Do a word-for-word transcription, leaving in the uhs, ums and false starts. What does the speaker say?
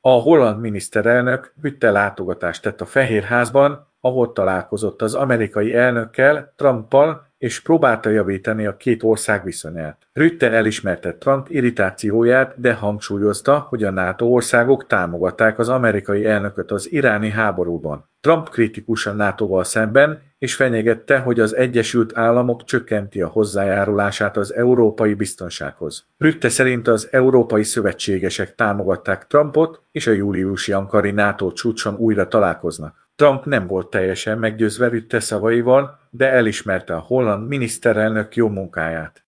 A holland miniszterelnök Rutte látogatást tett a Fehérházban, ahol találkozott az amerikai elnökkel, Trumpal, és próbálta javítani a két ország viszonyát. Rutte elismerte Trump irritációját, de hangsúlyozta, hogy a NATO országok támogatták az amerikai elnököt az iráni háborúban. Trump kritikus a nátóval szemben, és fenyegette, hogy az Egyesült Államok csökkenti a hozzájárulását az európai biztonsághoz. Rutte szerint az európai szövetségesek támogatták Trumpot, és a júliusi ankari NATO csúcson újra találkoznak. Trump nem volt teljesen meggyőzve Rutte szavaival, de elismerte a holland miniszterelnök jó munkáját.